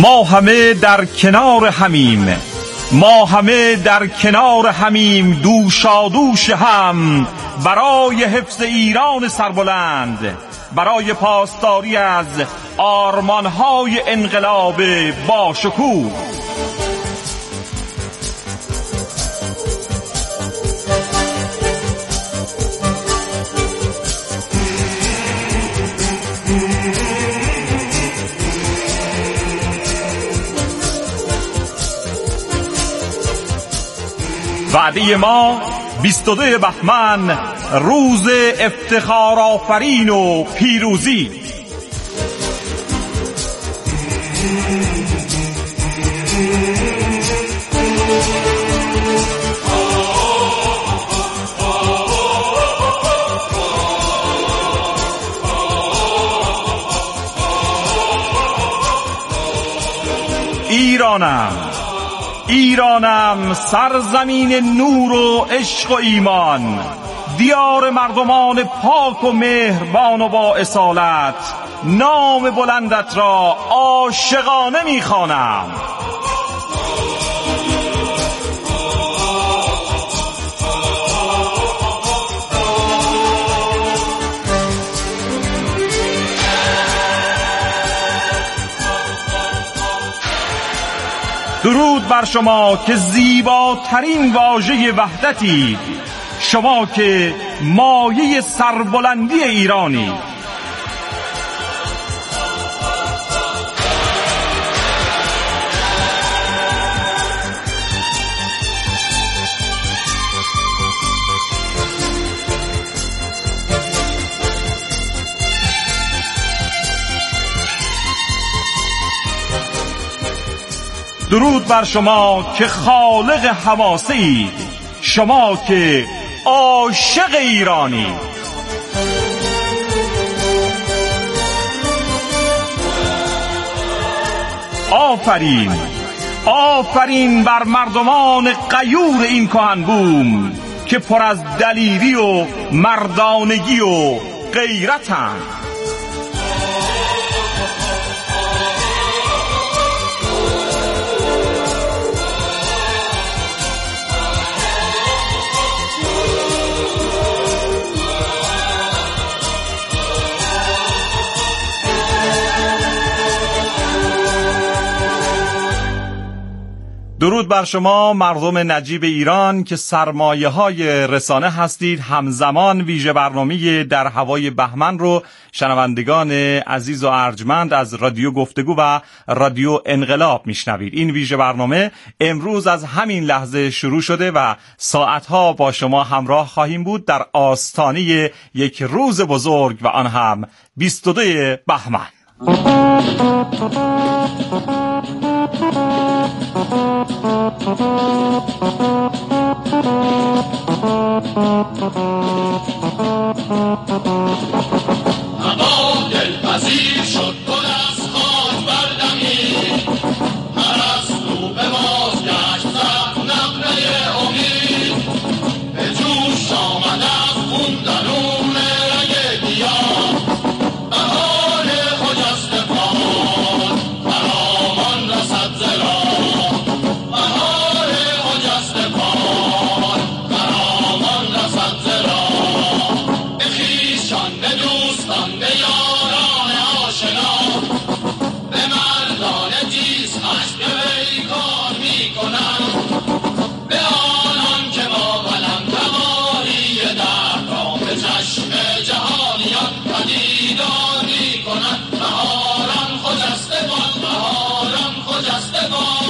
ما همه در کنار همیم، ما همه در کنار همیم، دوشادوش هم برای حفظ ایران سربلند، برای پاسداری از آرمانهای انقلاب باشکوه. وعده ما 22 بهمن، روز افتخار آفرین و پیروزی. ایرانم سرزمین نور و عشق و ایمان، دیار مردمان پاک و مهربان و با اصالت، نام بلندت را عاشقانه می‌خوانم. درود بر شما که زیباترین واژه وحدتی، شما که مایه سربلندی ایرانی. درود بر شما که خالق حواسه اید، شما که عاشق ایرانی. آفرین، آفرین بر مردمان غیور این کهن بوم که پر از دلیری و مردانگی و غیرتند. درود بر شما مردم نجیب ایران که سرمایه های رسانه هستید. همزمان ویژه برنامه در هوای بهمن رو شنوندگان عزیز و ارجمند از رادیو گفتگو و رادیو انقلاب میشنوید. این ویژه برنامه امروز از همین لحظه شروع شده و ساعتها با شما همراه خواهیم بود در آستانه یک روز بزرگ و آن هم 22 بهمن. هوا دلپذیر شد، گل از خاک بردمید، پرستو به بازگشت زد نقره امید، به جوش آمد از خون درون رگ دیار، بهار خجسته باد فرامان رسد ز راه، بهار خجسته باد فرامان رسد ز راه. به خویشان، به دوستان، به یاران آشنا، به مردان تیز خشم به وی کار می‌کنند، به آنان که با قلم تمامی دردها به چشم جهانیان پدیدار می‌کنند. بهاران خجسته باد، بهاران خجسته باد.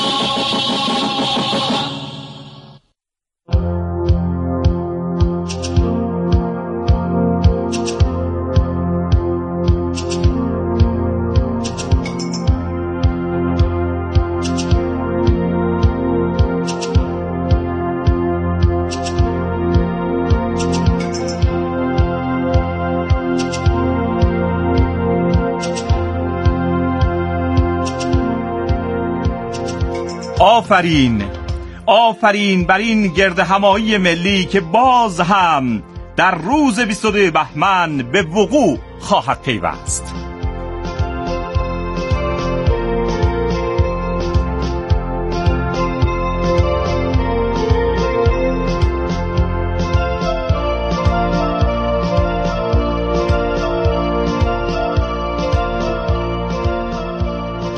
آفرین، آفرین بر این گرد همایی ملی که باز هم در روز 22 بهمن به وقوع خواهد پیوست.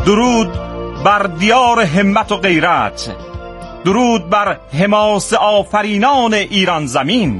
درود بر دیار همت و غیرت، درود بر حماس آفرینان ایران زمین.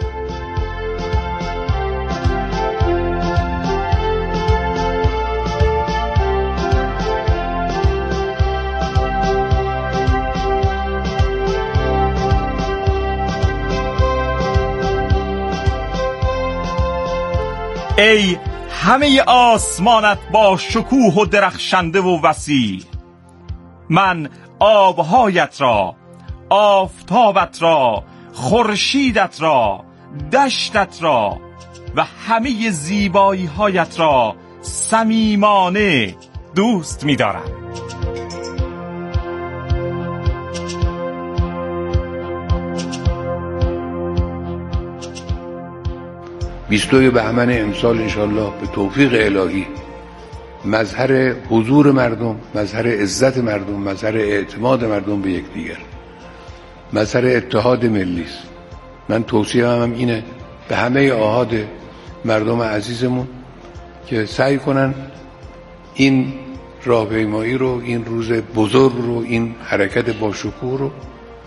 ای همه آسمانت با شکوه و درخشنده و وسیع، من آبهایت را، آفتابت را، خورشیدت را، دشتت را و همه زیبایی هایت را صمیمانه دوست می دارم. بیستوی بهمن امسال انشالله به توفیق الهی مظهر حضور مردم، مظهر عزت مردم، مظهر اعتماد مردم به یکدیگر، مظهر اتحاد ملی است. من توصیه هم اینه به همه آحاد مردم عزیزمون که سعی کنن این راهپیمایی رو، این روز بزرگ رو، این حرکت با شکوه رو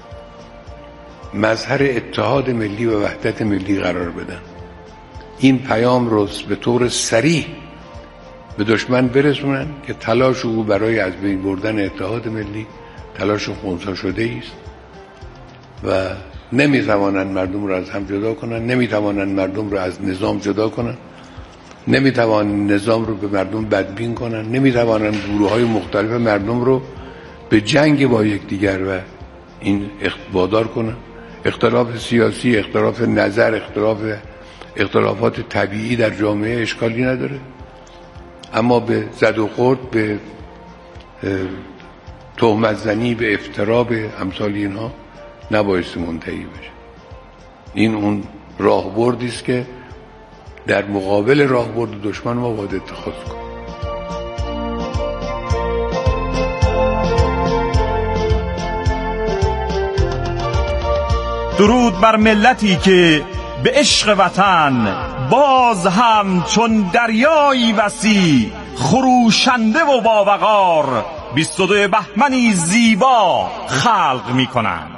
مظهر اتحاد ملی و وحدت ملی قرار بدن. این پیام رو به طور صریح به دشمن برسونن که تلاش او برای از بین بردن اتحاد ملی تلاش خنثی شده است و نمیتوانند مردم رو از هم جدا کنن، نمیتوانند مردم رو از نظام جدا کنن، نمیتوانند نظام رو به مردم بدبین کنن، نمیتوانند گروه‌های مختلف مردم رو به جنگ با یکدیگر و این وادار کنن. اختلاف سیاسی، اختلاف نظر، اختلافات طبیعی در جامعه اشکالی نداره، اما به زد و خورد، به تهمت زنی، به افترا، به امثال اینها نبایستی منتهی بشه. این اون راهبردی است که در مقابل راهبرد دشمن ما باید اتخاذ کنیم. درود بر ملتی که به عشق وطن باز هم چون دریایی وسیع، خروشنده و باوقار 22 بهمنی زیبا خلق می کنند.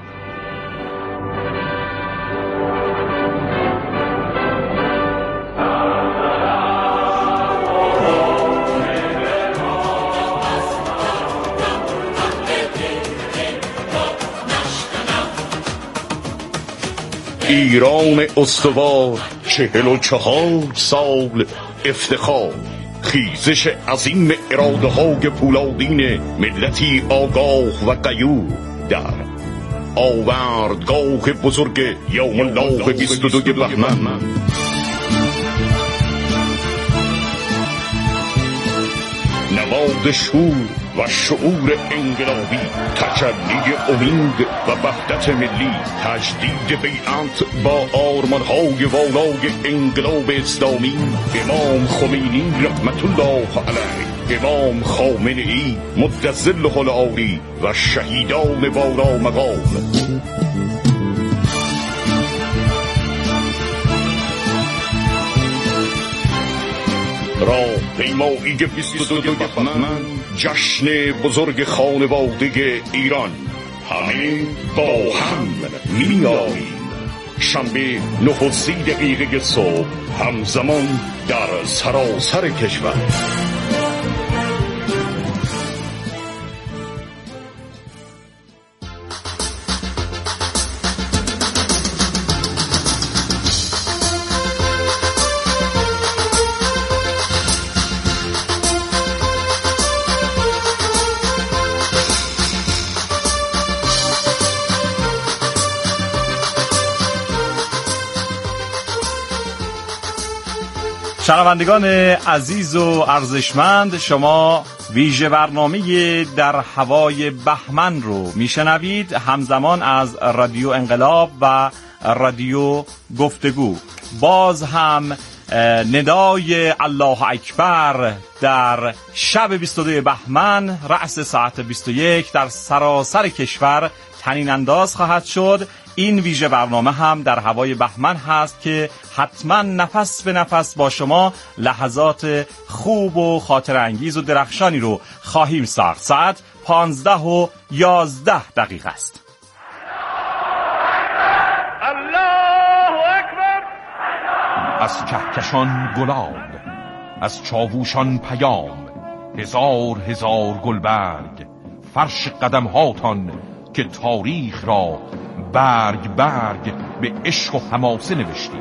ایران استوار 44 سال افتخار، خیزش عظیم اراده های پولادین ملتی آگاه و غیور در آوردگاه بزرگ یوم الله 22 بهمن. نواد شور و شعور انقلابی، تجلی امید و وحدت ملی، تجدید بیعت با آرمان‌های والای انقلاب اسلامی، امام خمینی رحمت الله علیه، امام خامنه‌ای مد ظله العالی و شهیدان والا مقام. راهپیمایی 22 بهمن، جشن بزرگ خانواده ایران، همه با هم می‌آییم. شنبه 9:30 صبح، همزمان در سراسر کشور. شنوندگان عزیز و ارزشمند، شما ویژه برنامه در هوای بهمن رو میشنوید، همزمان از رادیو انقلاب و رادیو گفتگو. باز هم ندای الله اکبر در شب 22 بهمن رأس ساعت 21 در سراسر کشور طنین انداز خواهد شد. این ویژه برنامه هم در هوای بهمن هست که حتما نفس به نفس با شما لحظات خوب و خاطر انگیز و درخشانی رو خواهیم ساخت. ساعت 15:11 است. از کهکشان گلاب، از چاووشان پیام، هزار هزار گلبرگ فرش قدم هاتان که تاریخ را برگ برگ به عشق و حماسه نوشتید.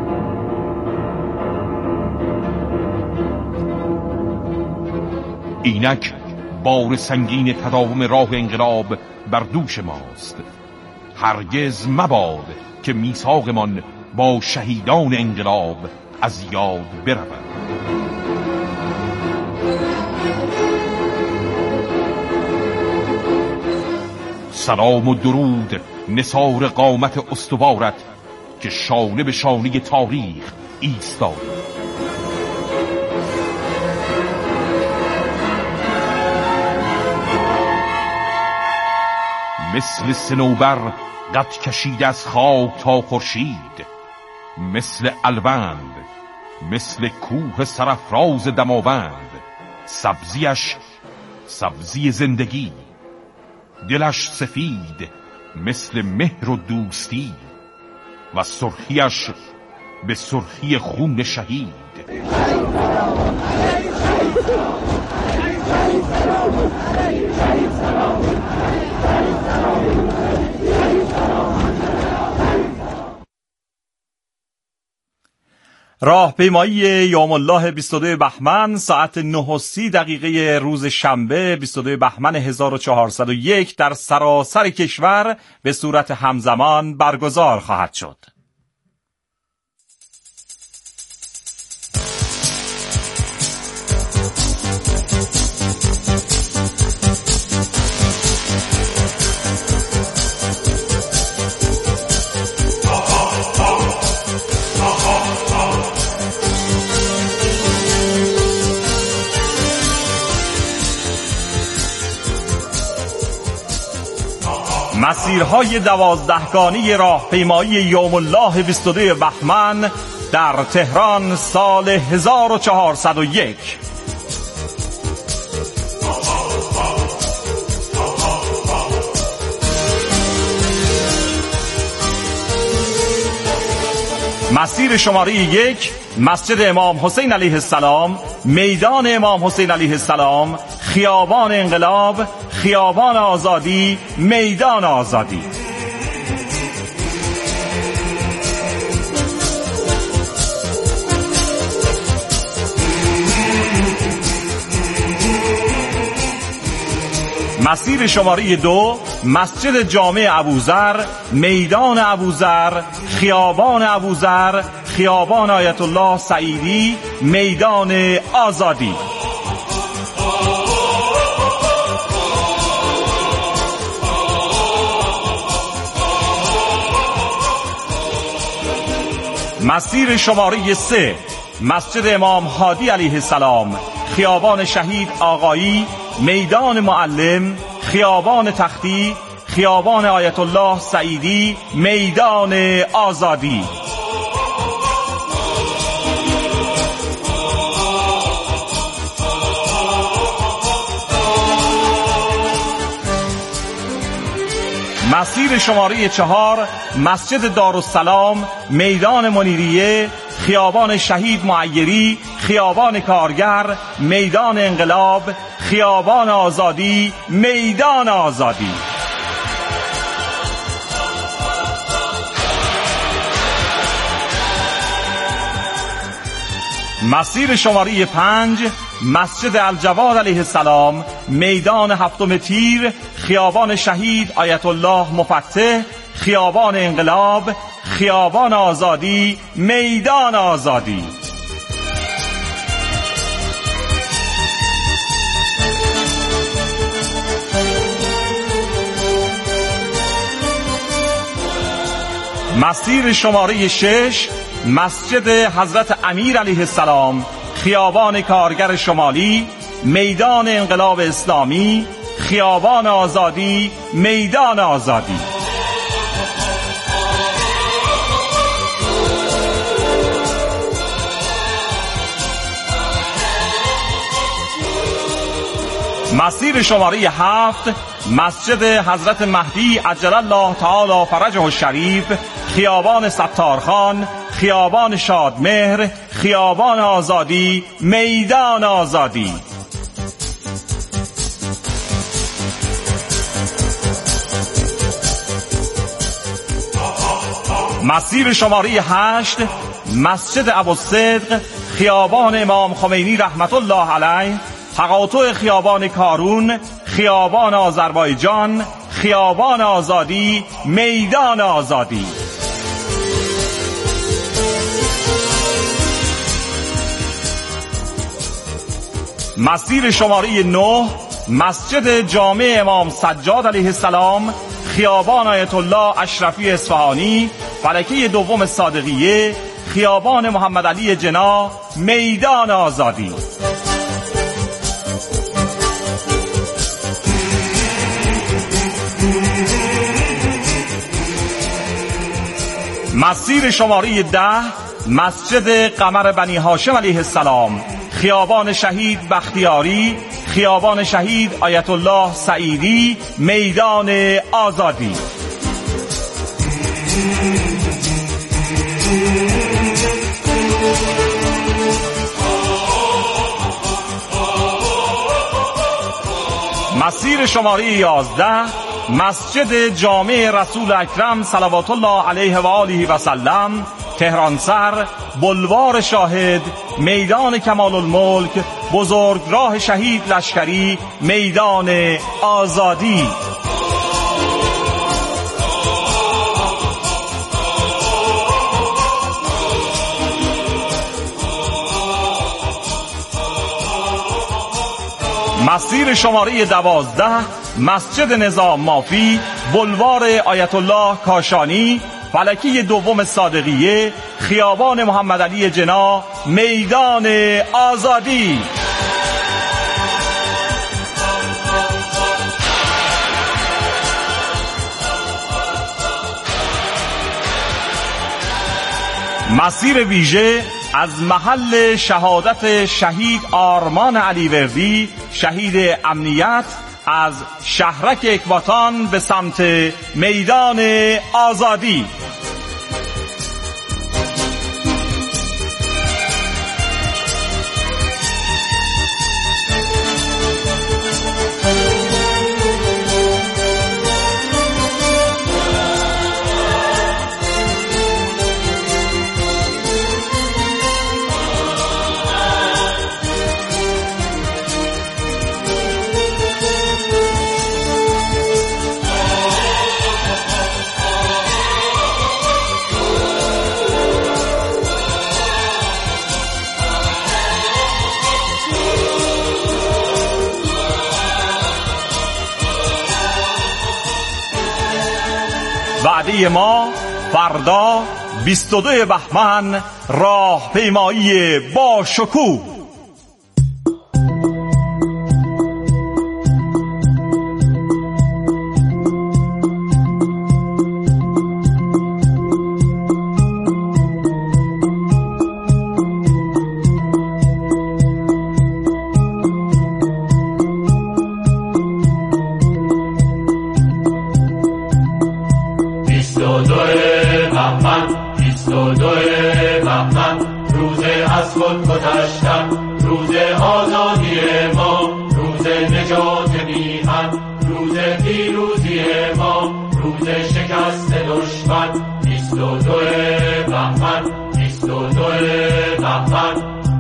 اینک بار سنگین تداوم راه انقلاب بر دوش ماست. هرگز مباد که میثاقمان با شهیدان انقلاب از یاد برود. سلام و درود نثار قامت استوارت که شانه به شانه تاریخ ایستاد. مثل صنوبر قد کشید از خاک تا خورشید، مثل الوند، مثل کوه سرافراز دماوند، سبزیش سبزی زندگی، دلش سفید مثل مهر و دوستی و سرخیش به سرخی خون شهید. راهپیمایی یوم الله 22 بهمن ساعت 9:30 روز شنبه 22 بهمن 1401 در سراسر کشور به صورت همزمان برگزار خواهد شد. مسیرهای 12گانه راهپیمایی یوم الله 22 بهمن در تهران سال 1401. مسیر شماره 1 مسجد امام حسین علیه السلام، میدان امام حسین علیه السلام، خیابان انقلاب، خیابان آزادی، میدان آزادی. مسیر شماره 2 مسجد جامع ابوذر، میدان ابوذر، خیابان ابوذر، خیابان آیت الله سعیدی، میدان آزادی. مسیر شماره 3 مسجد امام هادی علیه السلام، خیابان شهید آقایی، میدان معلم، خیابان تختی، خیابان آیت الله سعیدی، میدان آزادی. مسیر شماره 4 مسجد دارالسلام، میدان منیریه، خیابان شهید معیری، خیابان کارگر، میدان انقلاب، خیابان آزادی، میدان آزادی. مسیر شماره 5 مسجد الجواد علیه السلام، میدان هفتم تیر، خیابان شهید آیت الله مفتح، خیابان انقلاب، خیابان آزادی، میدان آزادی. مسیر شماره 6 مسجد حضرت امیر علیه السلام، خیابان کارگر شمالی، میدان انقلاب اسلامی، خیابان آزادی، میدان آزادی. مسیر شماره 7 مسجد حضرت مهدی عجل الله تعالی فرجه الشریف، خیابان ستارخان، خیابان شادمهر، خیابان آزادی، میدان آزادی. مسیر شماره 8 مسجد ابوالصدق، خیابان امام خمینی رحمت الله علیه، تقاطع خیابان کارون، خیابان آذربایجان، خیابان آزادی، میدان آزادی. مسیر شماره 9 مسجد جامع امام سجاد علیه السلام، خیابان آیت الله اشرفی اصفهانی، فلکه دوم صادقیه، خیابان محمد علی جنا، میدان آزادی. مسیر شماره 10 مسجد قمر بنی هاشم علیه السلام، خیابان شهید بختیاری، خیابان شهید آیت الله سعیدی، میدان آزادی. مسیر شماره 11 مسجد جامع رسول اکرم صلوات الله علیه و آله و سلم، تهران سر، بلوار شاهد، میدان کمال الملک، بزرگراه شهید لشکری، میدان آزادی. مسیر شماره 12 مسجد نظام مافی، بلوار آیت الله کاشانی، فلکی دوم صادقیه، خیابان محمد علی جنا، میدان آزادی. مسیر ویژه از محل شهادت شهید آرمان علیوردی، شهید امنیت، از شهرک اکباتان به سمت میدان آزادی. وعده ما فردا 22 بهمن، راهپیمایی با شکوه. روز از خود گذشتن، روز آزادی ما، روز نجات میهن، روز پیروزی ما، روز شکست دشمن. 22 بهمن، 22 بهمن.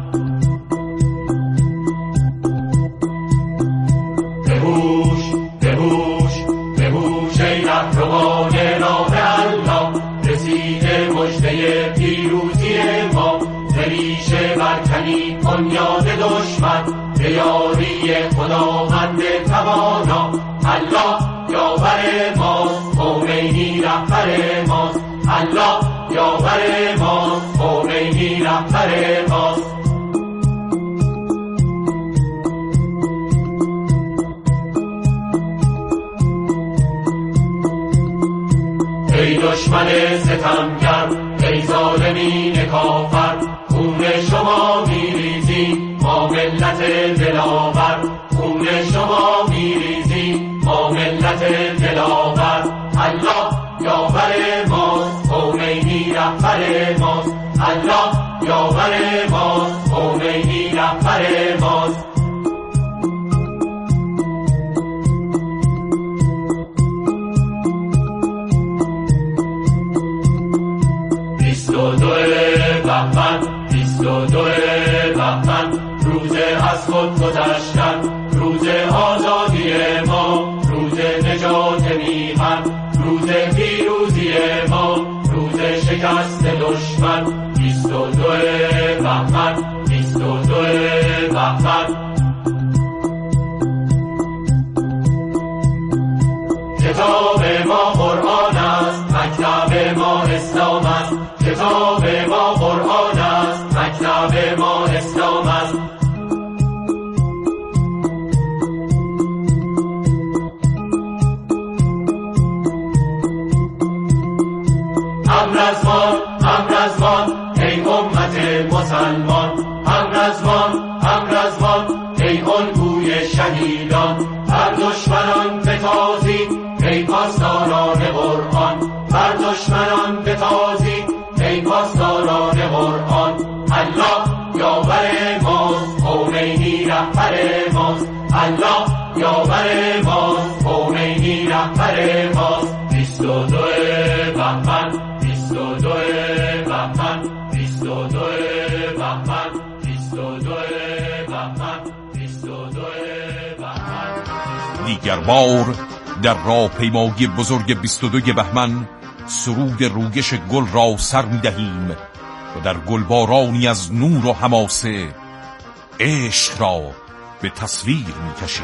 بهوش بهوش بهوش ای رهروان راه الله، رسیده مژده پیروزی ما. ریشه برکنی بنیاد دشمن، به یاری خداوند توانا. الله یاور ماست، خمینی رهبر ماست. الله یاور ماست. خمینی رهبر ماست. ای دشمن ستمگر، ای ظالمین کافر، خون شما میریزیم ما ملت دلاور، خون شما میریزیم ما ملت دلاور. الله یاور ماست، خمینی رهبر ماست، الله یاور ماست، خمینی رهبر ماست. بهمن 22 بهمن، روز از خود گذشتن، روز آزادی ما، روز نجات میهن، روز پیروزی ما، روز شکست دشمن. 22 بهمن 22 بهمن. کتاب ما قرآن است، مکتب ما اسلام است، کتاب ما قرآن است، مکتب ما اسلام است. امر از مان ای امت مسلمان، امر از مان ای الگوی شهیدان. بر دشمنان بتازید ای پاسداران قرآن، بر دشمنان بتازید ای پاسداران قرآن. الله یاور ماست، خمینی رهبر ماست، الله یاور ماست، خمینی رهبر ماست. 22 بهمن 22 بهمن 22 بهمن 22 بهمن 22 بهمن. دیگر بار در راهپیمایی بزرگ 22 بهمن سرود رویش گل را سر می‌دهیم و در گلبارانی از نور و حماسه عشق را به تصویر می‌کشیم.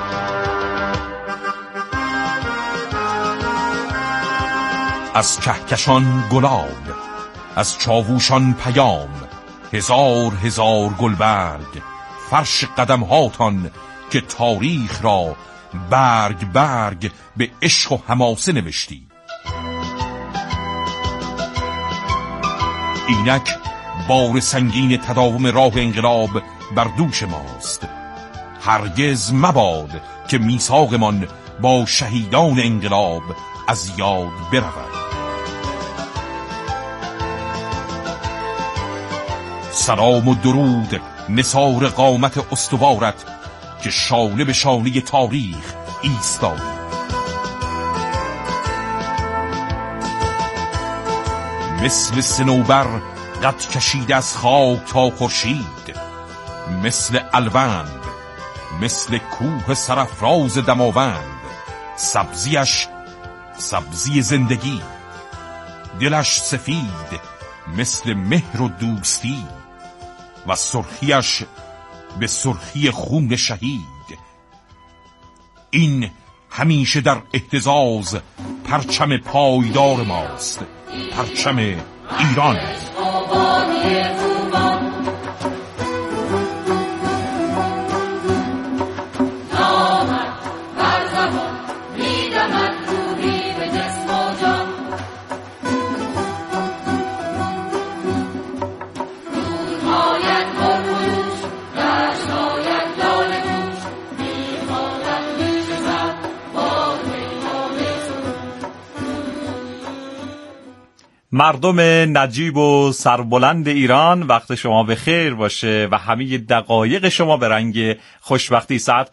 از کهکشان گلاب، از چاووشان پیام، هزار هزار گلبرگ فرش قدمهاتان که تاریخ را برگ برگ به عشق و حماسه نوشتی. اینک بار سنگین تداوم راه انقلاب بر دوش ماست. هرگز مباد که میثاقمان با شهیدان انقلاب از یاد برود. سلام و درود نثار قامت استوارت که شانه به شانه تاریخ ایستاد. مثل صنوبر قد کشید از خاک تا خورشید، مثل الوند، مثل کوه سرافراز دماوند. سبزیش سبزی زندگی، دلش سفید مثل مهر و دوستی، و سرخیش به سرخی خون شهید. این همیشه در اهتزاز پرچم پایدار ماست، پرچم ایران. مردم نجیب و سربلند ایران، وقت شما به خیر باشه و همه دقایق شما به رنگ خوشبختی. ساعت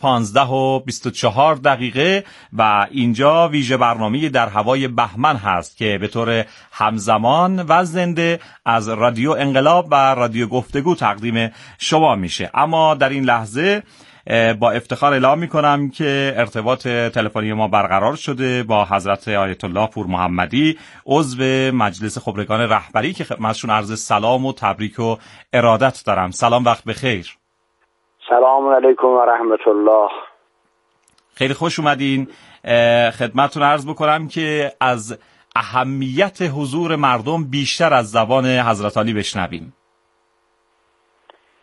15:24 و اینجا ویژه برنامه در هوای بهمن هست که به طور همزمان و زنده از رادیو انقلاب و رادیو گفتگو تقدیم شما میشه. اما در این لحظه با افتخار اعلام میکنم که ارتباط تلفنی ما برقرار شده با حضرت آیت الله پور محمدی، عضو مجلس خبرگان رهبری، که خدمتشون عرض سلام و تبریک و ارادت دارم. سلام، وقت بخیر. سلام علیکم و رحمت الله. خیلی خوش اومدین. خدمتتون عرض بکنم که از اهمیت حضور مردم بیشتر از زبان حضرت علی بشنویم.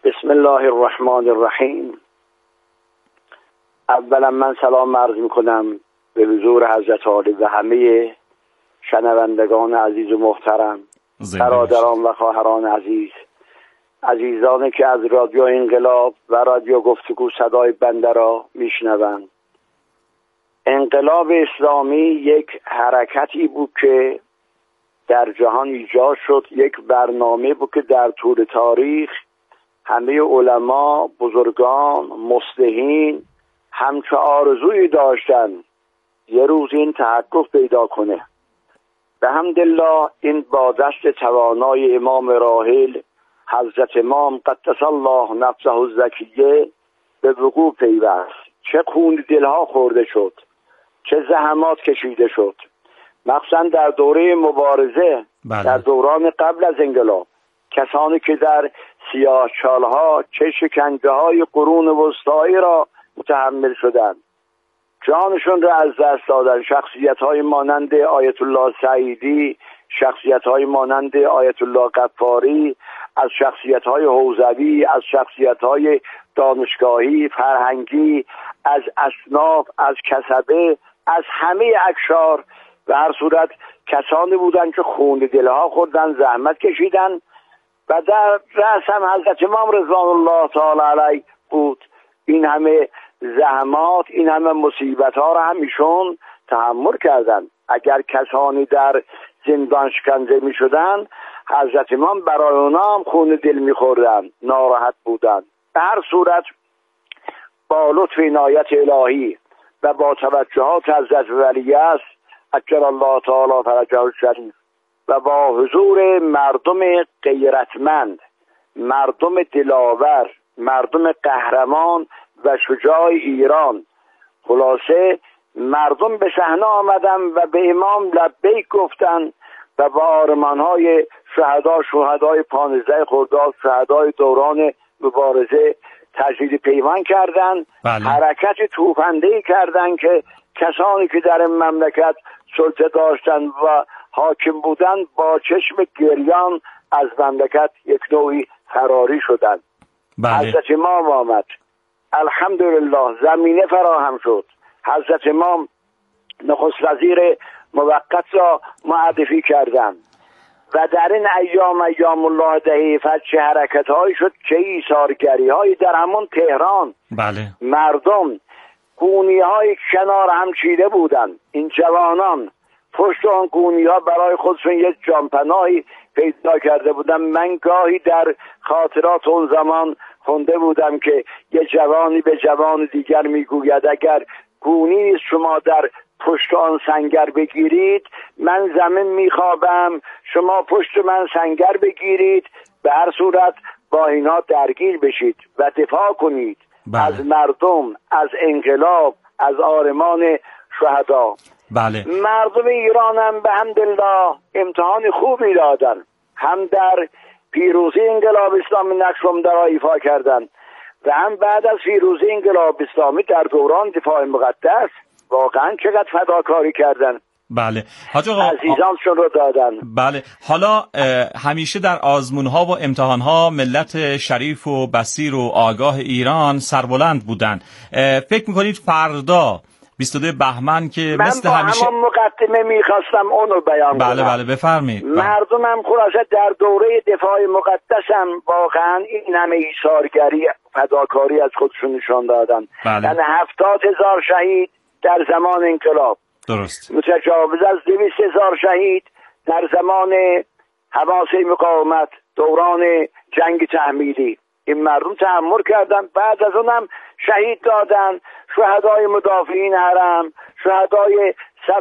بسم الله الرحمن الرحیم. اولا من سلام عرض میکنم به حضور حضرت عالی و همه شنوندگان عزیز و محترم، برادران و خواهران عزیز، عزیزانی که از رادیو انقلاب و رادیو گفتگو صدای بنده را میشنوند. انقلاب اسلامی یک حرکتی بود که در جهان ایجاد شد، یک برنامه بود که در طول تاریخ همه علما، بزرگان، مصلحین همچه آرزویی داشتن یه روز این تحقق پیدا کنه. به حمدالله این با دست توانای امام راحل حضرت امام قدس الله نفسه الزکیه به وقوع پیوست. چه خون دلها خورده شد، چه زحمات کشیده شد، مخصوصا در دوره مبارزه. در دوران قبل از انقلاب کسانی که در سیاهچالها چه شکنجه های قرون وسطایی را متحمل شدند، جانشون را از دست دادن. شخصیت های مانند آیت الله سعیدی، شخصیت های مانند آیت الله غفاری، از شخصیت های حوزوی، از شخصیت های دانشگاهی، فرهنگی، از اصناف، از کسبه، از همه اقشار. به هر صورت کسانی بودند که خون دلها خوردن، زحمت کشیدن و در رأس هم حضرت امام رضوان الله تعالی علیه بود. این همه زحمات، این همه مصیبت ها را هم ایشون تحمل کردند. اگر کسانی در زندان شکنجه می شدن، حضرت امام برای اونا هم خون دل می خوردن، ناراحت بودن. به هر صورت با لطف عنایت الهی و با توجهات حضرت ولیعصر عجل الله تعالی فرجه الشریف و با حضور مردم غیرتمند، مردم دلاور، مردم قهرمان و شجاع ایران، خلاصه مردم به صحنه آمدن و به امام لبیک گفتن و با آرمانهای شهدای 15 خرداد، شهدای دوران مبارزه تجدید پیمان کردند. حرکت توفنده‌ای کردند که کسانی که در این مملکت سلطه داشتند و حاکم بودند با چشم گریان از مملکت یک نوعی فراری شدند. حضرت امام آمد، الحمدلله زمینه فراهم شد. حضرت امام نخست وزیر موقت را معرفی کردند و در این ایام الله دهیفت چه حرکت هایی شد، چه ایثارگری هایی در همون تهران. مردم گونی های کنار هم چیده بودند. این جوانان پشت آن گونی ها برای خودشون یک جانپناهی پیدا کرده بودن. من گاهی در خاطرات اون زمان خونده بودم که یه جوانی به جوان دیگر میگوید اگر گونی شما در پشت آن سنگر بگیرید، من زمین میخوابم، شما پشت من سنگر بگیرید، به هر صورت با اینا درگیر بشید و دفاع کنید از مردم، از انقلاب، از آرمان شهدا. مردم ایران هم به حمدالله امتحان خوبی دادن، هم در پیروزی انقلاب اسلامی نقشم در ایفا کردن و هم بعد از پیروزی انقلاب اسلامی در دوران دفاع مقدس واقعا چقدر فداکاری کردن. حاج آقا عزیزانشون رو دادن. حالا همیشه در آزمون‌ها و امتحان‌ها ملت شریف و بصیر و آگاه ایران سربلند بودن. فکر می‌کنید فردا 22 بهمن که مثل همیشه، من با همون مقدمه میخواستم اونو بیان کنم. بفرمایید. مردمم خلاصه در دوره دفاع مقدسم واقعا این همه ایثارگری، فداکاری از خودشون نشان دادن. یعنی 70,000 شهید در زمان انقلاب، درست، متجاوز از 200,000 شهید در زمان حماسه مقاومت، دوران جنگ تحمیلی. این مردم تحمل کردن، بعد از اونم شهید دادن. شهدای مدافعین حرم، شهدای